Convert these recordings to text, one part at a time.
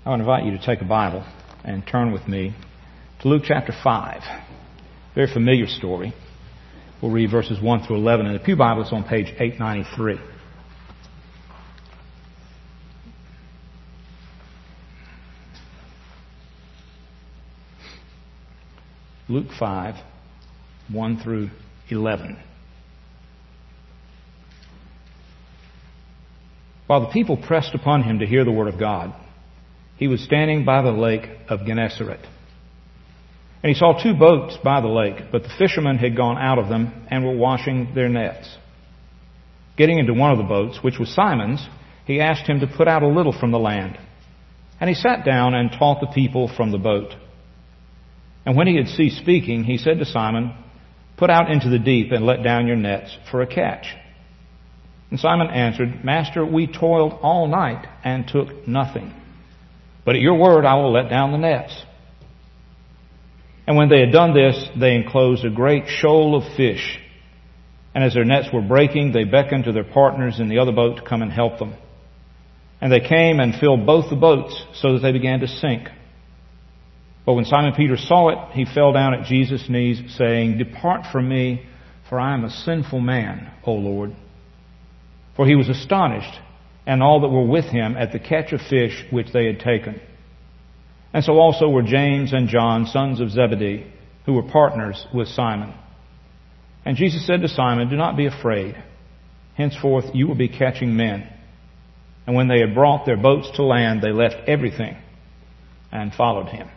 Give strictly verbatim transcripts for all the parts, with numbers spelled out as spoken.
I want to invite you to take a Bible and turn with me to Luke chapter five. Very familiar story. We'll read verses one through eleven in the Pew Bible. It's on page eight ninety-three. Luke five, one through eleven. While the people pressed upon him to hear the word of God, he was standing by the lake of Gennesaret. And he saw two boats by the lake, but the fishermen had gone out of them and were washing their nets. Getting into one of the boats, which was Simon's, he asked him to put out a little from the land. And he sat down and taught the people from the boat. And when he had ceased speaking, he said to Simon, "Put out into the deep and let down your nets for a catch." And Simon answered, "Master, we toiled all night and took nothing. But at your word I will let down the nets." And when they had done this, they enclosed a great shoal of fish. And as their nets were breaking, they beckoned to their partners in the other boat to come and help them. And they came and filled both the boats so that they began to sink. But when Simon Peter saw it, he fell down at Jesus' knees, saying, "Depart from me, for I am a sinful man, O Lord." For he was astonished, and all that were with him, at the catch of fish which they had taken. And so also were James and John, sons of Zebedee, who were partners with Simon. And Jesus said to Simon, "Do not be afraid. Henceforth you will be catching men." And when they had brought their boats to land, they left everything and followed him.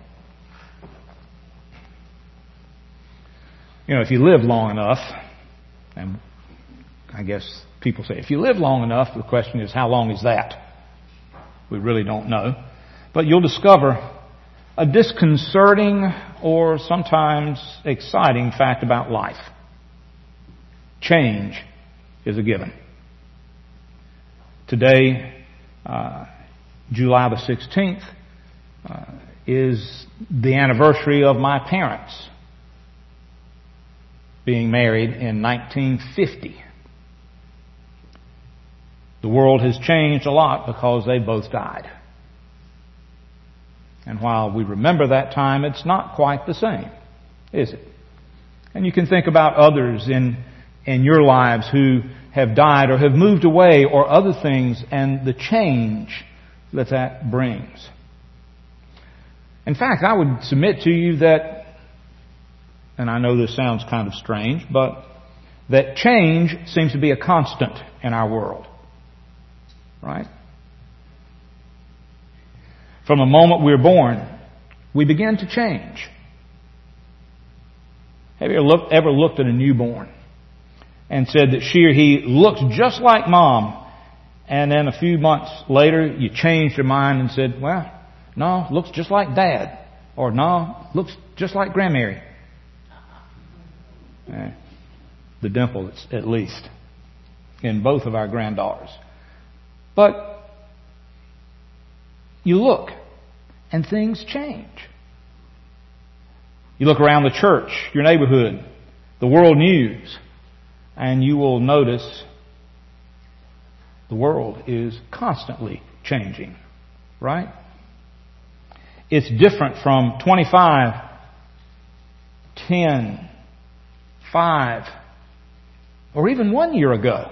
You know, if you live long enough, and I guess people say, if you live long enough, the question is, how long is that? We really don't know. But you'll discover a disconcerting or sometimes exciting fact about life. Change is a given. Today, uh, July the sixteenth, uh, is the anniversary of my parents being married in nineteen fifty. The world has changed a lot because they both died. And while we remember that time, it's not quite the same, is it? And you can think about others in, in your lives who have died or have moved away or other things and the change that that brings. In fact, I would submit to you that, and I know this sounds kind of strange, but that change seems to be a constant in our world. Right? From the moment we're born, we begin to change. Have you ever looked, ever looked at a newborn and said that she or he looks just like mom, and then a few months later you changed your mind and said, well, no, looks just like dad, or no, looks just like Grandmary? Eh, the dimple, at least, in both of our granddaughters. But you look, and things change. You look around the church, your neighborhood, the world news, and you will notice the world is constantly changing, right? It's different from twenty-five, ten, five, or even one year ago.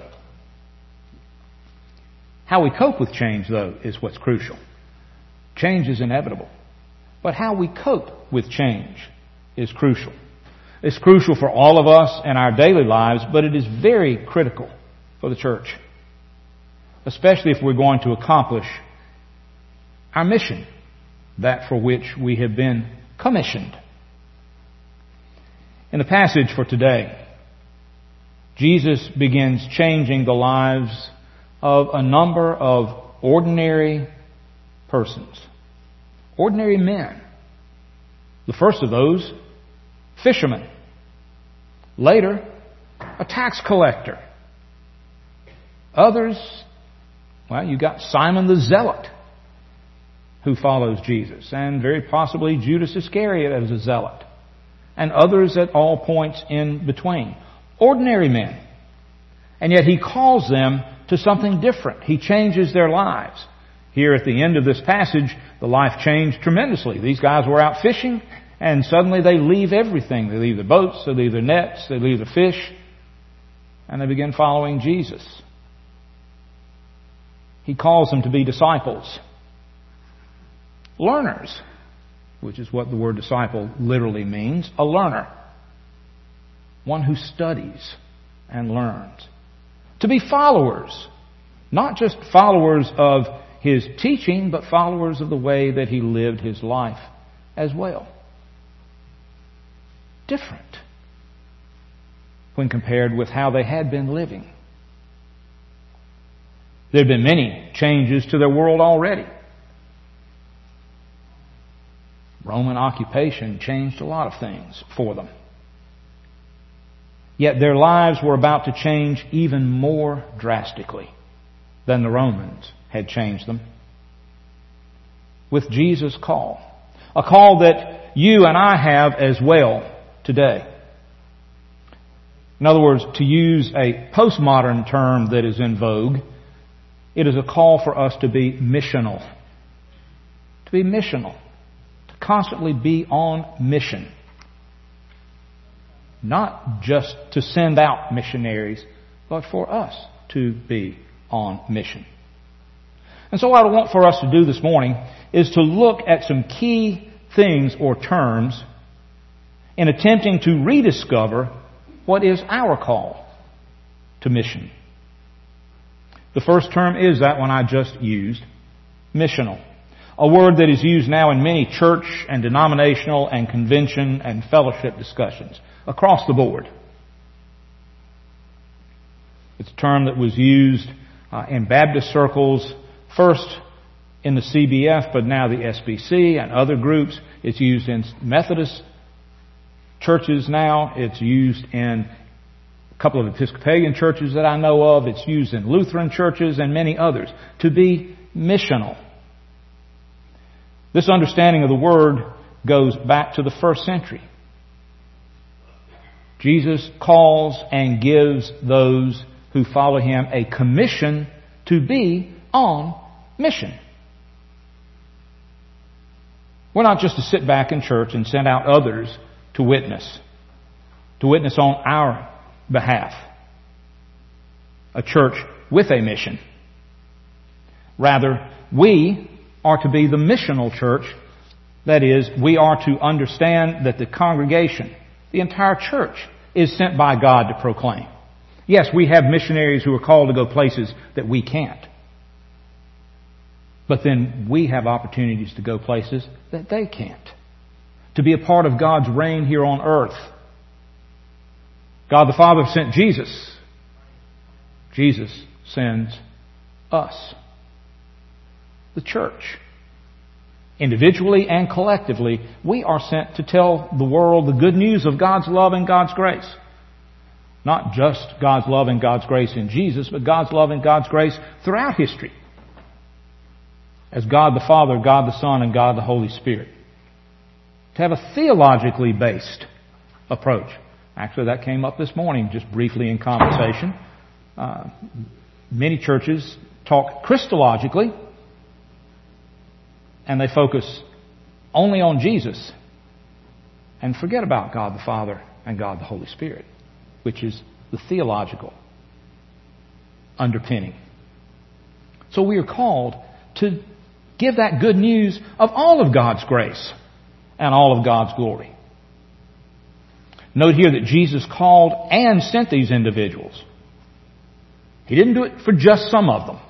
How we cope with change, though, is what's crucial. Change is inevitable. But how we cope with change is crucial. It's crucial for all of us in our daily lives, but it is very critical for the church, especially if we're going to accomplish our mission, that for which we have been commissioned. In the passage for today, Jesus begins changing the lives of a number of ordinary persons. Ordinary men. The first of those, fishermen. Later, a tax collector. Others, well, you got Simon the Zealot, who follows Jesus, and very possibly Judas Iscariot as a zealot, and others at all points in between. Ordinary men. And yet he calls them to something different. He changes their lives Here at the end of this passage, the life changed tremendously. These guys were out fishing, and suddenly they leave everything. They leave their boats, they leave their nets, they leave the fish, and they begin following Jesus. He calls them to be disciples. Learners, which is what the word disciple literally means, a learner. One who studies and learns. To be followers, not just followers of His teaching, but followers of the way that He lived His life as well. Different when compared with how they had been living. There had been many changes to their world already. Roman occupation changed a lot of things for them. Yet their lives were about to change even more drastically than the Romans had changed them. With Jesus' call. A call that you and I have as well today. In other words, to use a postmodern term that is in vogue, it is a call for us to be missional. To be missional. To constantly be on mission. Not just to send out missionaries, but for us to be on mission. And so what I want for us to do this morning is to look at some key things or terms in attempting to rediscover what is our call to mission. The first term is that one I just used, missional. A word that is used now in many church and denominational and convention and fellowship discussions across the board. It's a term that was used uh, in Baptist circles, first in the C B F, but now the S B C and other groups. It's used in Methodist churches now. It's used in a couple of Episcopalian churches that I know of. It's used in Lutheran churches and many others. To be missional. This understanding of the word goes back to the first century. Jesus calls and gives those who follow Him a commission to be on mission. We're not just to sit back in church and send out others to witness. To witness on our behalf. A church with a mission. Rather, we are to be the missional church. That is, we are to understand that the congregation, the entire church, is sent by God to proclaim. Yes, we have missionaries who are called to go places that we can't. But then we have opportunities to go places that they can't. To be a part of God's reign here on earth. God the Father sent Jesus. Jesus sends us. The church. Individually and collectively, we are sent to tell the world the good news of God's love and God's grace. Not just God's love and God's grace in Jesus, but God's love and God's grace throughout history. As God the Father, God the Son, and God the Holy Spirit. To have a theologically based approach. Actually, that came up this morning, just briefly in conversation. Uh, many churches talk Christologically, and they focus only on Jesus and forget about God the Father and God the Holy Spirit, which is the theological underpinning. So we are called to give that good news of all of God's grace and all of God's glory. Note here that Jesus called and sent these individuals. He didn't do it for just some of them,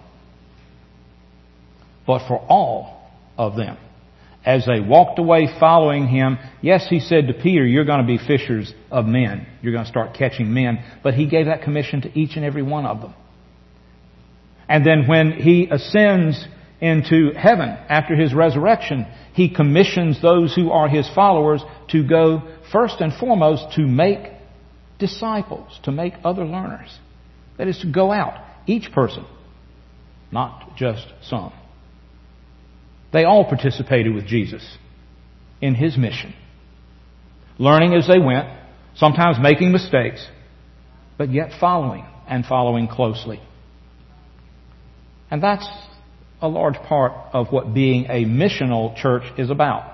but for all of them. As they walked away following Him, yes, He said to Peter, you're going to be fishers of men. You're going to start catching men. But He gave that commission to each and every one of them. And then when He ascends into heaven after His resurrection, He commissions those who are His followers to go first and foremost to make disciples, to make other learners. That is to go out, each person, not just some. They all participated with Jesus in His mission. Learning as they went, sometimes making mistakes, but yet following and following closely. And that's a large part of what being a missional church is about.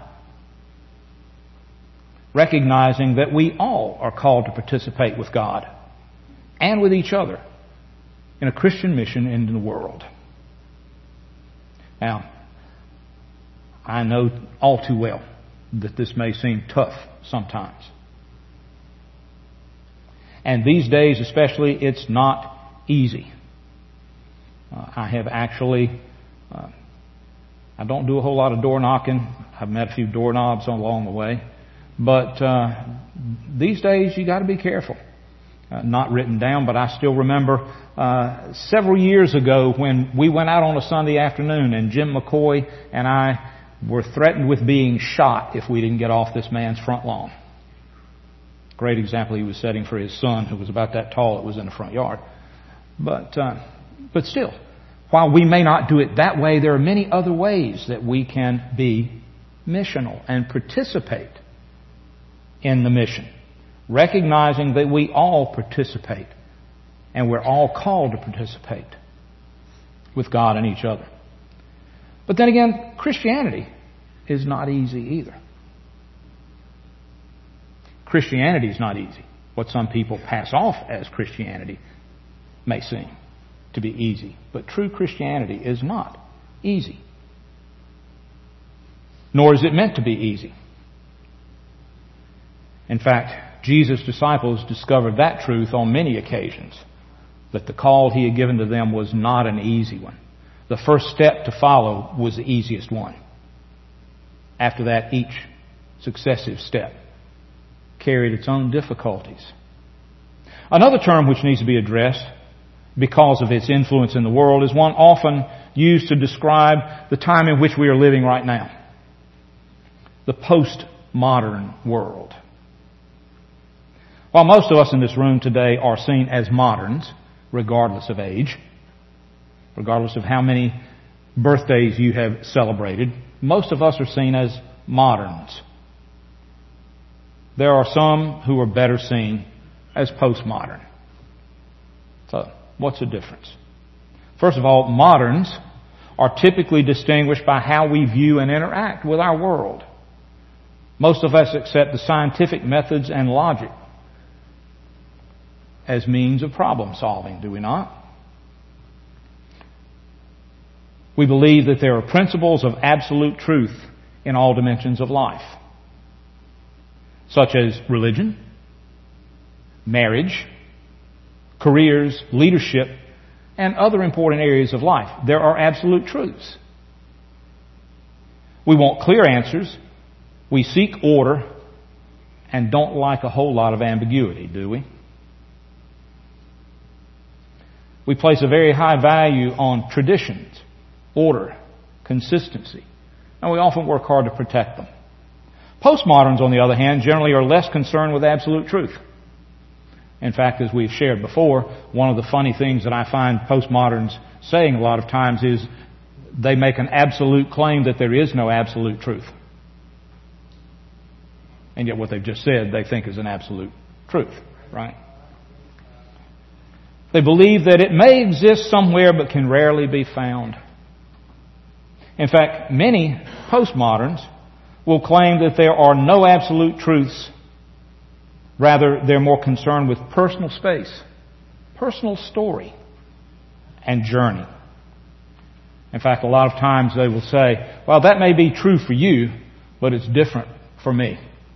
Recognizing that we all are called to participate with God and with each other in a Christian mission in the world. Now, I know all too well that this may seem tough sometimes. And these days especially, it's not easy. Uh, I have actually, uh, I don't do a whole lot of door knocking. I've met a few doorknobs along the way. But uh, these days you got to be careful. Uh, not written down, but I still remember uh, several years ago when we went out on a Sunday afternoon and Jim McCoy and I were threatened with being shot if we didn't get off this man's front lawn. Great example he was setting for his son, who was about that tall. It was in the front yard. But uh, but still, while we may not do it that way, there are many other ways that we can be missional and participate in the mission, recognizing that we all participate and we're all called to participate with God and each other. But then again, Christianity is not easy either. Christianity is not easy. What some people pass off as Christianity may seem to be easy, but true Christianity is not easy. Nor is it meant to be easy. In fact, Jesus' disciples discovered that truth on many occasions, that the call He had given to them was not an easy one. The first step to follow was the easiest one. After that, each successive step carried its own difficulties. Another term which needs to be addressed because of its influence in the world is one often used to describe the time in which we are living right now. The postmodern world. While most of us in this room today are seen as moderns, regardless of age, regardless of how many birthdays you have celebrated, most of us are seen as moderns. There are some who are better seen as postmodern. So, what's the difference? First of all, moderns are typically distinguished by how we view and interact with our world. Most of us accept the scientific methods and logic as means of problem solving, do we not? We believe that there are principles of absolute truth in all dimensions of life, such as religion, marriage, careers, leadership, and other important areas of life. There are absolute truths. We want clear answers. We seek order and don't like a whole lot of ambiguity, do we? We place a very high value on traditions, order, consistency, and we often work hard to protect them. Postmoderns, on the other hand, generally are less concerned with absolute truth. In fact, as we've shared before, one of the funny things that I find postmoderns saying a lot of times is they make an absolute claim that there is no absolute truth. And yet what they've just said they think is an absolute truth, right? They believe that it may exist somewhere but can rarely be found. In fact, many postmoderns will claim that there are no absolute truths. Rather, they're more concerned with personal space, personal story, and journey. In fact, a lot of times they will say, well, that may be true for you, but it's different for me.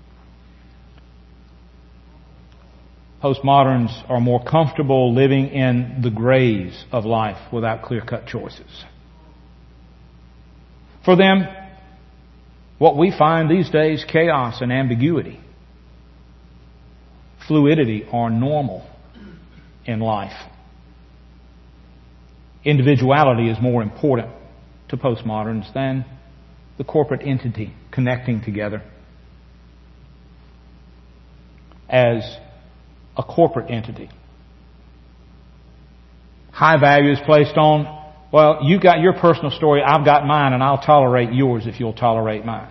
Postmoderns are more comfortable living in the grays of life without clear-cut choices. For them, what we find these days, chaos and ambiguity, fluidity are normal in life. Individuality is more important to postmoderns than the corporate entity connecting together as a corporate entity. High value is placed on, well, you've got your personal story, I've got mine, and I'll tolerate yours if you'll tolerate mine.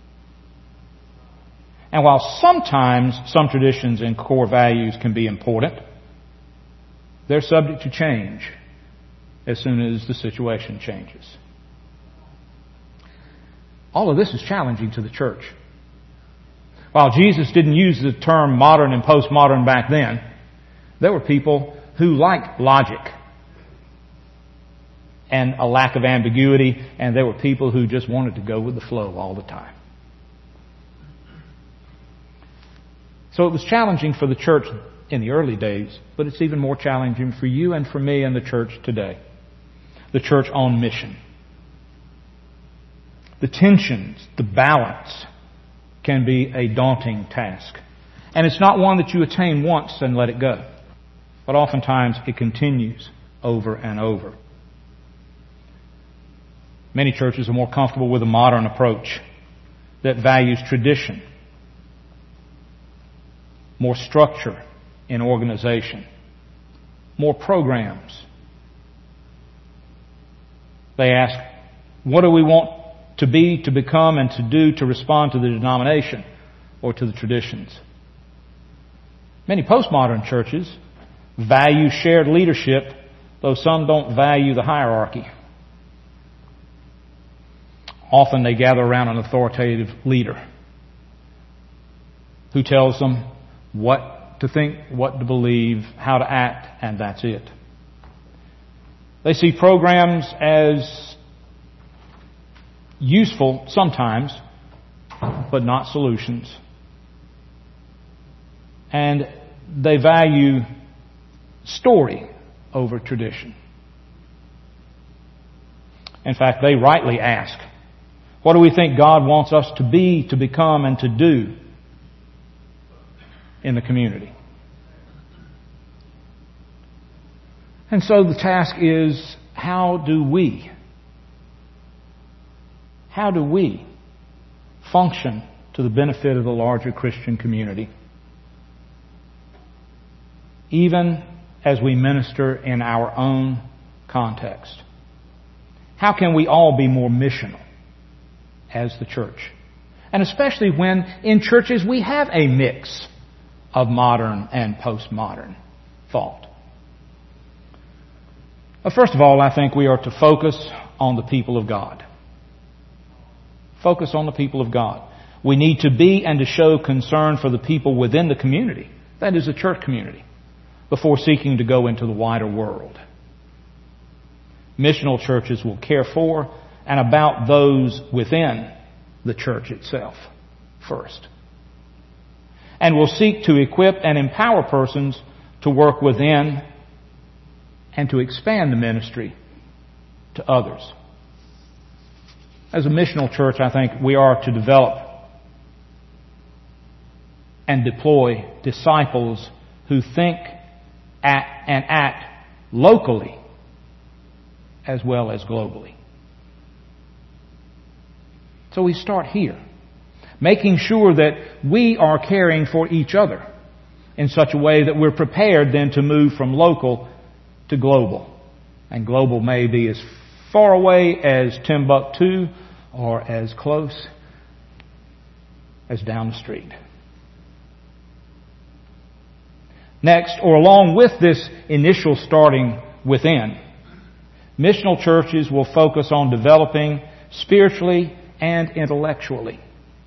And while sometimes some traditions and core values can be important, they're subject to change as soon as the situation changes. All of this is challenging to the church. While Jesus didn't use the term modern and postmodern back then, there were people who liked logic and a lack of ambiguity, and there were people who just wanted to go with the flow all the time. So it was challenging for the church in the early days, but it's even more challenging for you and for me and the church today. The church on mission. The tensions, the balance can be a daunting task. And it's not one that you attain once and let it go. But oftentimes it continues over and over. Many churches are more comfortable with a modern approach that values tradition, more structure in organization, more programs. They ask, what do we want to be, to become, and to do to respond to the denomination or to the traditions? Many postmodern churches value shared leadership, though some don't value the hierarchy. Often they gather around an authoritative leader who tells them what to think, what to believe, how to act, and that's it. They see programs as useful sometimes, but not solutions. And they value story over tradition. In fact, they rightly ask, what do we think God wants us to be, to become, and to do in the community? And so the task is, how do we, how do we function to the benefit of the larger Christian community, even as we minister in our own context? How can we all be more missional as the church? And especially when in churches we have a mix of modern and postmodern thought. Well, first of all, I think we are to focus on the people of God. Focus on the people of God. We need to be and to show concern for the people within the community, that is the church community, before seeking to go into the wider world. Missional churches will care for and about those within the church itself first, and will seek to equip and empower persons to work within and to expand the ministry to others. As a missional church, I think we are to develop and deploy disciples who think act, and act locally as well as globally. So we start here, making sure that we are caring for each other in such a way that we're prepared then to move from local to global. And global may be as far away as Timbuktu or as close as down the street. Next, or along with this initial starting within, missional churches will focus on developing spiritually and intellectually.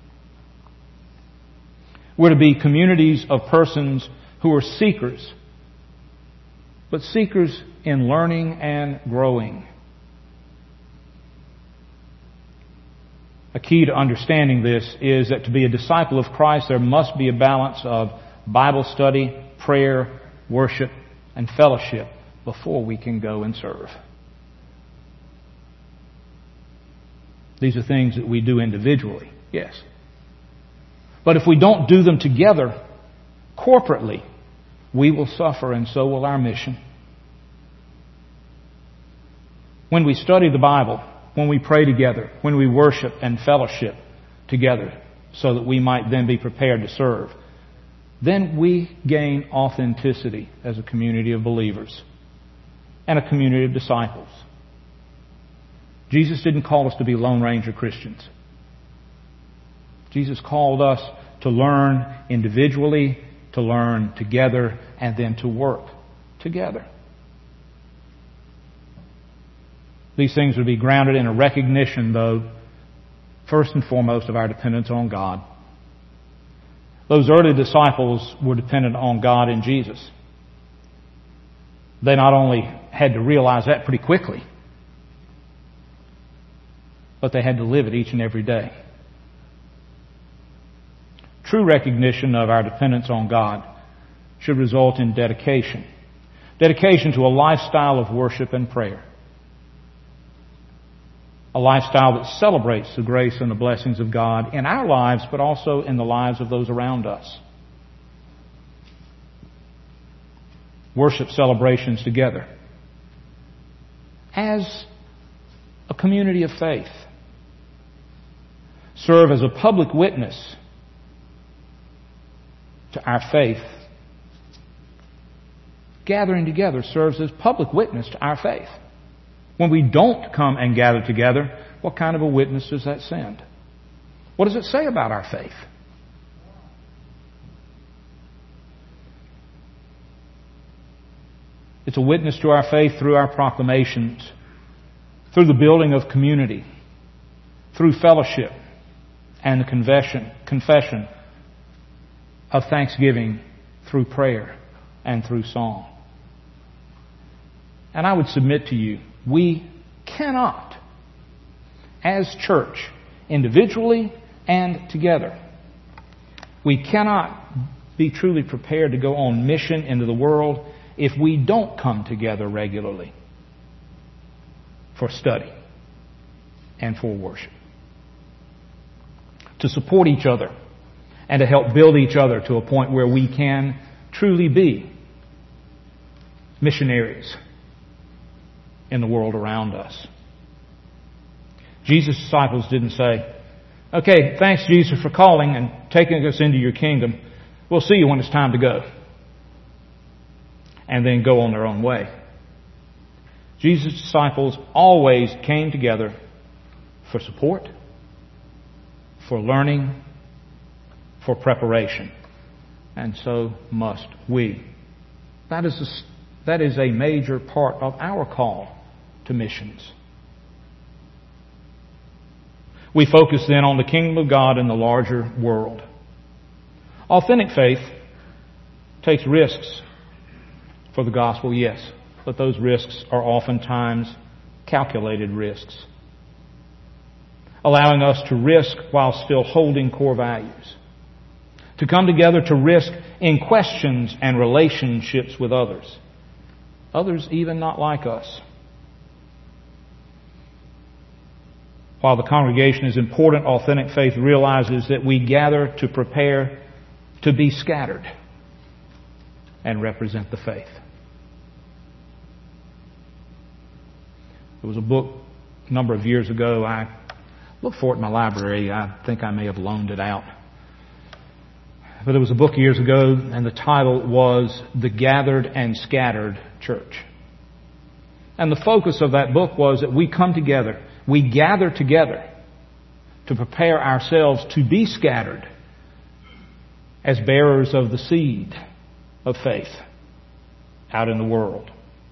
We're to be communities of persons who are seekers, but seekers in learning and growing. A key to understanding this is that to be a disciple of Christ, there must be a balance of Bible study, prayer, worship, and fellowship before we can go and serve. These are things that we do individually, yes. But if we don't do them together, corporately, we will suffer, and so will our mission. When we study the Bible, when we pray together, when we worship and fellowship together, so that we might then be prepared to serve, then we gain authenticity as a community of believers and a community of disciples. Jesus didn't call us to be Lone Ranger Christians. Jesus called us to learn individually, to learn together, and then to work together. These things would be grounded in a recognition, though, first and foremost, of our dependence on God. Those early disciples were dependent on God and Jesus. They not only had to realize that pretty quickly, but they had to live it each and every day. True recognition of our dependence on God should result in dedication. Dedication to a lifestyle of worship and prayer. A lifestyle that celebrates the grace and the blessings of God in our lives, but also in the lives of those around us. Worship celebrations together as a community of faith. Serve as a public witness to our faith. Gathering together serves as public witness to our faith. When we don't come and gather together, what kind of a witness does that send? What does it say about our faith? It's a witness to our faith through our proclamations, through the building of community, through fellowship and the confession, confession of thanksgiving, through prayer and through song. And I would submit to you, we cannot, as church, individually and together, we cannot be truly prepared to go on mission into the world if we don't come together regularly for study and for worship. To support each other and to help build each other to a point where we can truly be missionaries in the world around us. Jesus' disciples didn't say, "Okay, thanks Jesus for calling and taking us into your kingdom. We'll see you when it's time to go." And then go on their own way. Jesus' disciples always came together for support, for learning, for preparation. And so must we. That is a, that is a major part of our call to missions. We focus then on the kingdom of God in the larger world. Authentic faith takes risks for the gospel, yes, but those risks are oftentimes calculated risks, allowing us to risk while still holding core values, to come together to risk in questions and relationships with others, others even not like us. While the congregation is important, authentic faith realizes that we gather to prepare to be scattered and represent the faith. There was a book a number of years ago. I looked for it in my library. I think I may have loaned it out. But there was a book years ago, and the title was The Gathered and Scattered Church. And the focus of that book was that we come together, we gather together to prepare ourselves to be scattered as bearers of the seed of faith out in the world.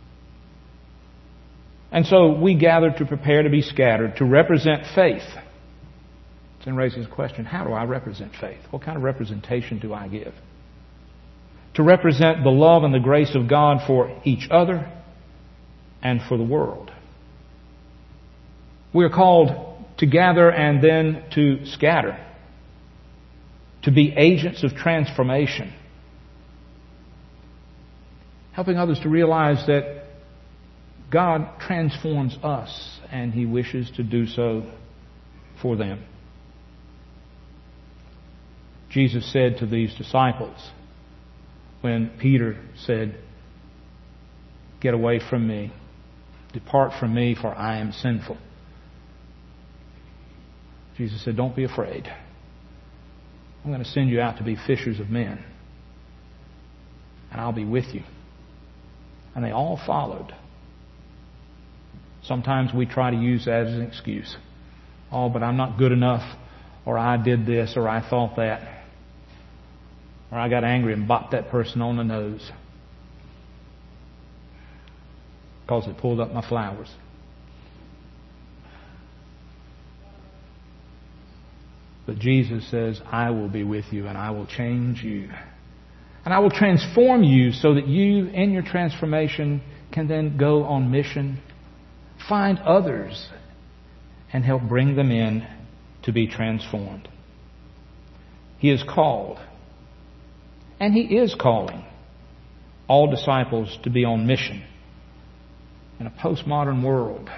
And so we gather to prepare to be scattered, to represent faith. Then raises the question, how do I represent faith? What kind of representation do I give? To represent the love and the grace of God for each other and for the world. We are called to gather and then to scatter, to be agents of transformation, helping others to realize that God transforms us and He wishes to do so for them. Jesus said to these disciples when Peter said, "Get away from me. Depart from me, for I am sinful." Jesus said, "Don't be afraid. I'm going to send you out to be fishers of men. And I'll be with you." And they all followed. Sometimes we try to use that as an excuse. Oh, but I'm not good enough, or I did this, or I thought that, or I got angry and bopped that person on the nose because it pulled up my flowers. But Jesus says, I will be with you and I will change you. And I will transform you so that you, in your transformation, can then go on mission, find others, and help bring them in to be transformed. He is called, and He is calling all disciples to be on mission in a postmodern world.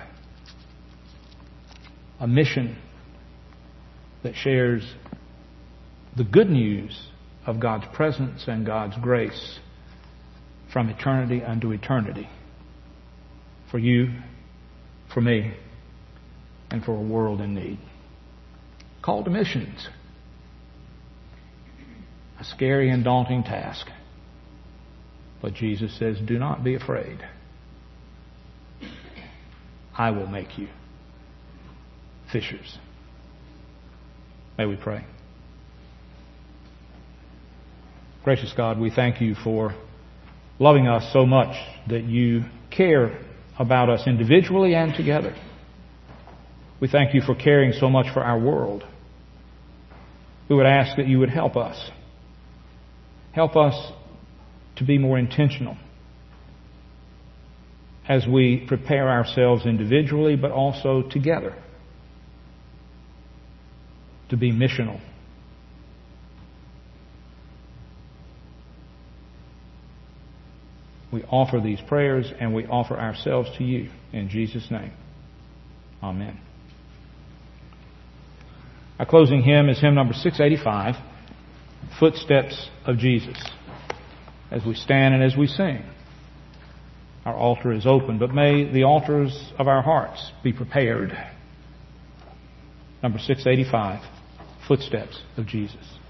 A mission that shares the good news of God's presence and God's grace from eternity unto eternity. For you, for me, and for a world in need. Call to missions. A scary and daunting task. But Jesus says, do not be afraid. I will make you fishers. May we pray. Gracious God, we thank you for loving us so much that you care about us individually and together. We thank you for caring so much for our world. We would ask that you would help us. Help us to be more intentional as we prepare ourselves individually, but also together to be missional. We offer these prayers and we offer ourselves to you in Jesus' name. Amen. Our closing hymn is hymn number six eighty-five, Footsteps of Jesus. As we stand and as we sing, our altar is open, but may the altars of our hearts be prepared. Number six eighty-five, Footsteps of Jesus.